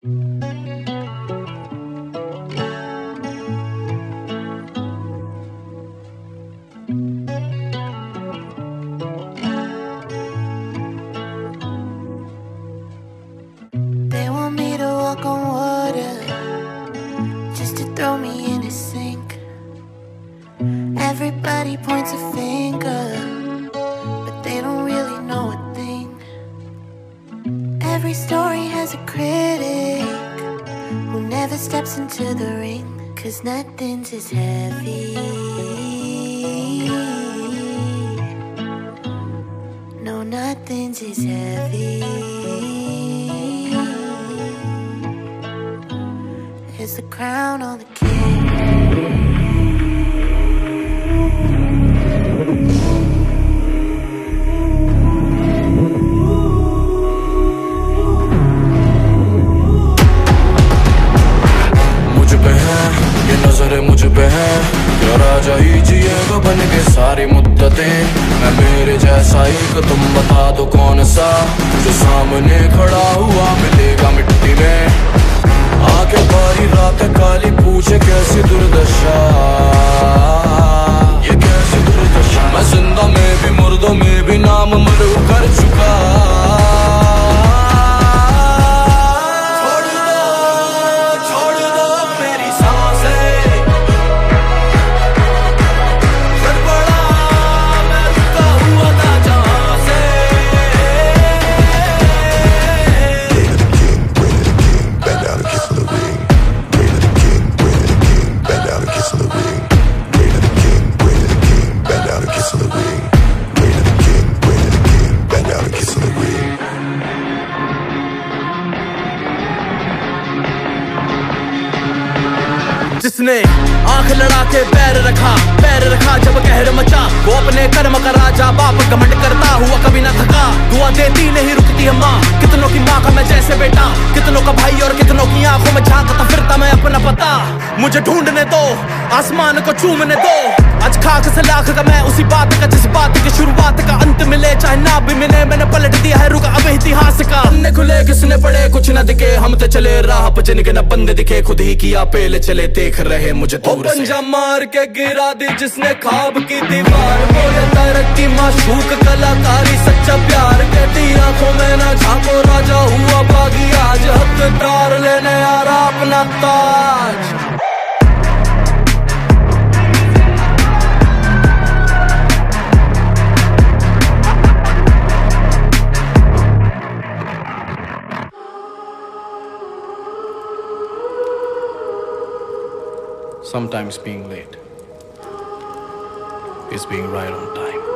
They want me to walk on water, just to throw me in a sink. Everybody points a finger, but they don't really know a thing. Every story has a critic who never steps into the ring, 'cause nothing's as heavy. No, nothing's as heavy as the crown on the king. मुझ पे है क्या राजा ही जिएगा बन के सारी मुद्दतें। मैं मेरे जैसा एक तुम बता दो कौन सा, जो सामने खड़ा हुआ मिलेगा मिट्टी में। आके बारी रात काली पूछे कैसी दुर्दशा, ये कैसी दुर्दशा। मैं जिंदा में भी मुर्दों में भी नाम मरू कर चुका। जिसने आंख लड़ा के पैर रखा जब कहर मचा, वो अपने कर्म का राजा बाप घमंड करता हुआ कभी ना थका। दुआ देती नहीं रुकती है माँ, कितनों की माँ का मैं जैसे बेटा, कितनों का भाई और कितनों की आंखों में झांकता फिरता मैं अपना पता। मुझे ढूंढने दो, आसमान को चूमने दो, आज खाक से लाख का मैं उसी बात का जिस बात की शुरुआत का अंत मिले चाहे ना भी मिले। मैंने पलट दिया है रुका अब इतिहास का। अन्य खुले किसने पढ़े कुछ न दिखे, हम तो चले राह पर जिनके न बंदे दिखे, खुद ही किया पेल चले देख रहे मुझे दूर से। पंजा मार के गिरा दी जिसने ख्वाब की दीवार, बोले तरक्की माशूक कलाकारी सच्चा प्यार। कहती आंखों में ना झांको राजा हुआ बागी, आज हकदार लेने आ रहा अपना ताज। Sometimes being late is being right on time.